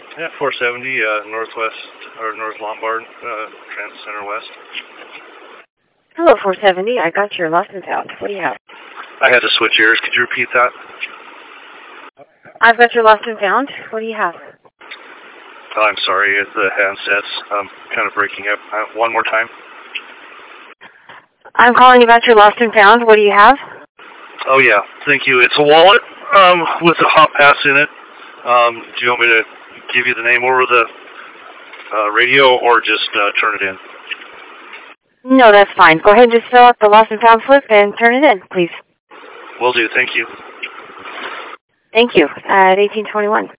Yeah, 470 Northwest, or North Lombard, Trans Center West. Hello, 470. I got your lost and found. What do you have? I had to switch ears. Could you repeat that? I've got your lost and found. What do you have? Oh, I'm sorry. It's the handsets. Kind of breaking up. One more time. I'm calling about your lost and found. What do you have? Oh, yeah. Thank you. It's a wallet with a hot pass in it. Do you want me to give you the name over the radio or just turn it in? No, that's fine. Go ahead and just fill out the lost and found slip and turn it in, please. Will do. Thank you. Thank you. At 1821.